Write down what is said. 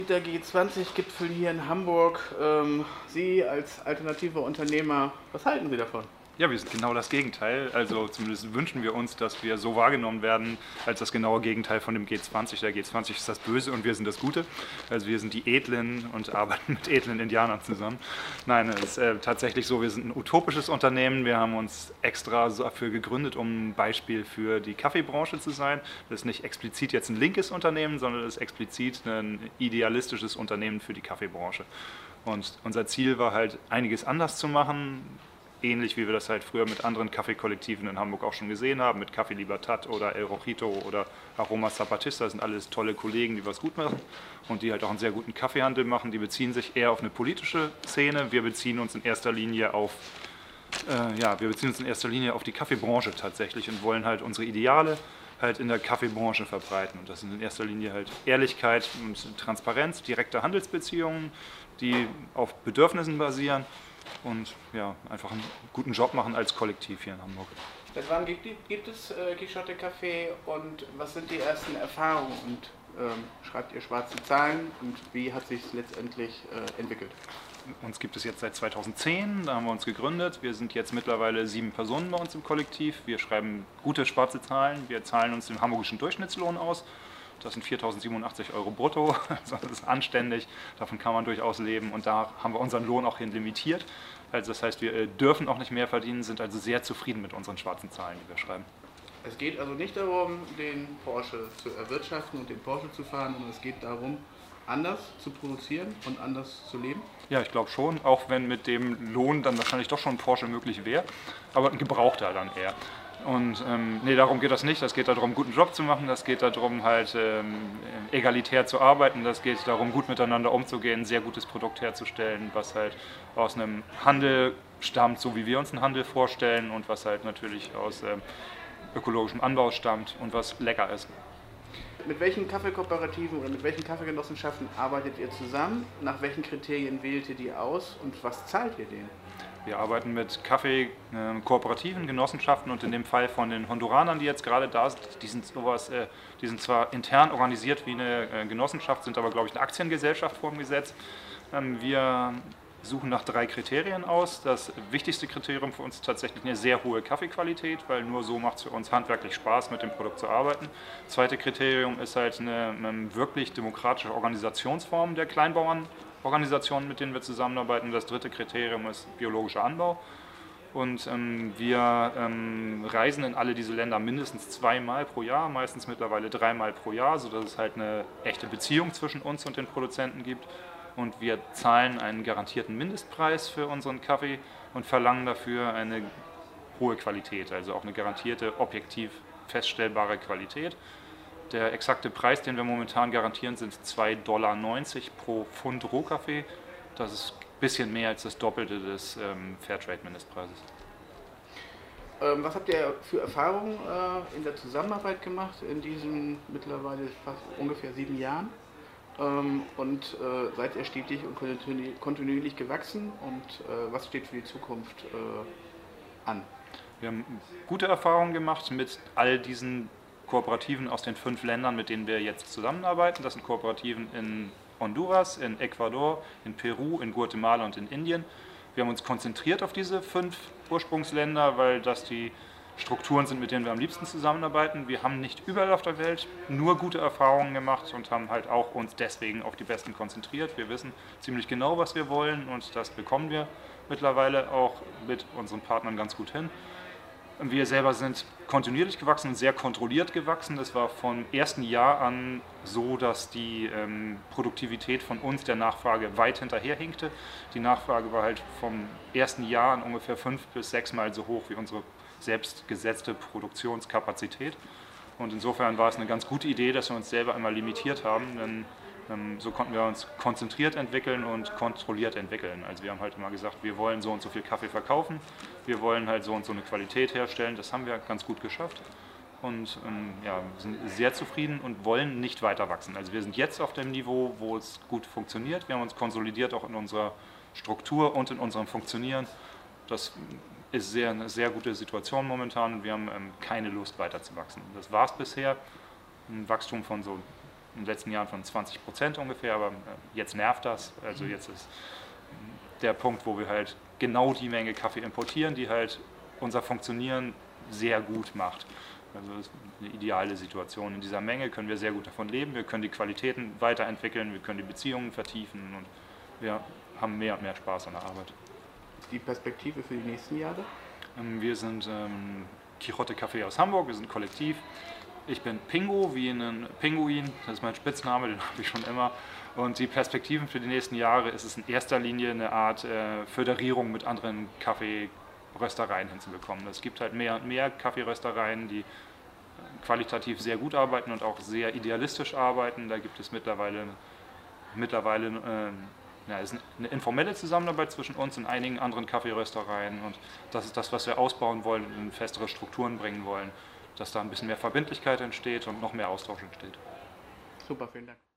Der G20-Gipfel hier in Hamburg. Sie als alternativer Unternehmer, was halten Sie davon? Ja, wir sind genau das Gegenteil. Also zumindest wünschen wir uns, dass wir so wahrgenommen werden als das genaue Gegenteil von dem G20. Der G20 ist das Böse und wir sind das Gute. Also wir sind die Edlen und arbeiten mit edlen Indianern zusammen. Nein, es ist tatsächlich so, wir sind ein utopisches Unternehmen. Wir haben uns extra dafür gegründet, um ein Beispiel für die Kaffeebranche zu sein. Das ist nicht explizit jetzt ein linkes Unternehmen, sondern das ist explizit ein idealistisches Unternehmen für die Kaffeebranche. Und unser Ziel war halt, einiges anders zu machen, ähnlich wie wir das halt früher mit anderen Kaffeekollektiven in Hamburg auch schon gesehen haben, mit Café Libertad oder El Rojito oder Aroma Zapatista. Das sind alles tolle Kollegen, die was gut machen und die halt auch einen sehr guten Kaffeehandel machen. Die beziehen sich eher auf eine politische Szene. Wir beziehen uns in erster Linie auf die Kaffeebranche tatsächlich und wollen halt unsere Ideale halt in der Kaffeebranche verbreiten. Und das sind in erster Linie halt Ehrlichkeit und Transparenz, direkte Handelsbeziehungen, die auf Bedürfnissen basieren und ja, einfach einen guten Job machen als Kollektiv hier in Hamburg. Seit wann gibt es Quixote Café und was sind die ersten Erfahrungen und schreibt ihr schwarze Zahlen und wie hat sich es letztendlich entwickelt? Uns gibt es jetzt seit 2010, da haben wir uns gegründet. Wir sind jetzt mittlerweile 7 Personen bei uns im Kollektiv. Wir schreiben gute schwarze Zahlen. Wir zahlen uns den hamburgischen Durchschnittslohn aus. Das sind 4.087 Euro brutto, also das ist anständig, davon kann man durchaus leben und da haben wir unseren Lohn auch hin limitiert. Also das heißt, wir dürfen auch nicht mehr verdienen, sind also sehr zufrieden mit unseren schwarzen Zahlen, die wir schreiben. Es geht also nicht darum, den Porsche zu erwirtschaften und den Porsche zu fahren, sondern es geht darum, anders zu produzieren und anders zu leben? Ja, ich glaube schon, auch wenn mit dem Lohn dann wahrscheinlich doch schon ein Porsche möglich wäre, aber ein gebrauchter dann eher. Und nee, darum geht das nicht. Es geht darum, einen guten Job zu machen. Das geht darum, halt egalitär zu arbeiten. Das geht darum, gut miteinander umzugehen, ein sehr gutes Produkt herzustellen, was halt aus einem Handel stammt, so wie wir uns einen Handel vorstellen und was halt natürlich aus ökologischem Anbau stammt und was lecker ist. Mit welchen Kaffeekooperativen oder mit welchen Kaffeegenossenschaften arbeitet ihr zusammen? Nach welchen Kriterien wählt ihr die aus und was zahlt ihr denen? Wir arbeiten mit Kaffee-Kooperativen, Genossenschaften und in dem Fall von den Honduranern, die jetzt gerade da sind, die sind zwar intern organisiert wie eine Genossenschaft, sind aber, glaube ich, eine Aktiengesellschaft vor dem Gesetz. Wir suchen nach 3 Kriterien aus. Das wichtigste Kriterium für uns ist tatsächlich eine sehr hohe Kaffeequalität, weil nur so macht es für uns handwerklich Spaß, mit dem Produkt zu arbeiten. Das zweite Kriterium ist halt eine wirklich demokratische Organisationsform der Kleinbauernorganisationen, mit denen wir zusammenarbeiten. Das dritte Kriterium ist biologischer Anbau. Und wir reisen in alle diese Länder mindestens 2-mal pro Jahr, meistens mittlerweile 3-mal pro Jahr, sodass es halt eine echte Beziehung zwischen uns und den Produzenten gibt. Und wir zahlen einen garantierten Mindestpreis für unseren Kaffee und verlangen dafür eine hohe Qualität, also auch eine garantierte, objektiv feststellbare Qualität. Der exakte Preis, den wir momentan garantieren, sind 2,90 Dollar pro Pfund Rohkaffee. Das ist ein bisschen mehr als das Doppelte des Fairtrade-Mindestpreises. Was habt ihr für Erfahrungen in der Zusammenarbeit gemacht in diesen mittlerweile fast ungefähr 7 Jahren? Und seid ihr stetig und kontinuierlich gewachsen und was steht für die Zukunft an? Wir haben gute Erfahrungen gemacht mit all diesen Kooperativen aus den 5 Ländern, mit denen wir jetzt zusammenarbeiten. Das sind Kooperativen in Honduras, in Ecuador, in Peru, in Guatemala und in Indien. Wir haben uns konzentriert auf diese 5 Ursprungsländer, weil das die Strukturen sind, mit denen wir am liebsten zusammenarbeiten. Wir haben nicht überall auf der Welt nur gute Erfahrungen gemacht und haben halt auch uns deswegen auf die Besten konzentriert. Wir wissen ziemlich genau, was wir wollen und das bekommen wir mittlerweile auch mit unseren Partnern ganz gut hin. Wir selber sind kontinuierlich gewachsen und sehr kontrolliert gewachsen. Das war vom ersten Jahr an so, dass die Produktivität von uns der Nachfrage weit hinterherhinkte. Die Nachfrage war halt vom ersten Jahr an ungefähr 5- bis 6-mal so hoch wie unsere selbst gesetzte Produktionskapazität. Und insofern war es eine ganz gute Idee, dass wir uns selber einmal limitiert haben, denn so konnten wir uns konzentriert entwickeln und kontrolliert entwickeln. Also wir haben halt immer gesagt, wir wollen so und so viel Kaffee verkaufen, wir wollen halt so und so eine Qualität herstellen, das haben wir ganz gut geschafft und ja, sind sehr zufrieden und wollen nicht weiter wachsen. Also wir sind jetzt auf dem Niveau, wo es gut funktioniert, wir haben uns konsolidiert auch in unserer Struktur und in unserem Funktionieren. Das ist eine sehr gute Situation momentan und wir haben keine Lust weiter zu wachsen. Das war es bisher, ein Wachstum von so in den letzten Jahren von 20% ungefähr, aber jetzt nervt das. Also jetzt ist der Punkt, wo wir halt genau die Menge Kaffee importieren, die halt unser Funktionieren sehr gut macht. Also das ist eine ideale Situation. In dieser Menge können wir sehr gut davon leben, wir können die Qualitäten weiterentwickeln, wir können die Beziehungen vertiefen und wir haben mehr und mehr Spaß an der Arbeit. Die Perspektive für die nächsten Jahre? Wir sind Quixote Café aus Hamburg, wir sind Kollektiv. Ich bin Pingo, wie ein Pinguin, das ist mein Spitzname, den habe ich schon immer. Und die Perspektiven für die nächsten Jahre ist es in erster Linie eine Art Föderierung mit anderen Kaffeeröstereien hinzubekommen. Es gibt halt mehr und mehr Kaffeeröstereien, die qualitativ sehr gut arbeiten und auch sehr idealistisch arbeiten. Da gibt es mittlerweile ist eine informelle Zusammenarbeit zwischen uns und einigen anderen Kaffeeröstereien. Und das ist das, was wir ausbauen wollen und in festere Strukturen bringen wollen, dass da ein bisschen mehr Verbindlichkeit entsteht und noch mehr Austausch entsteht. Super, vielen Dank.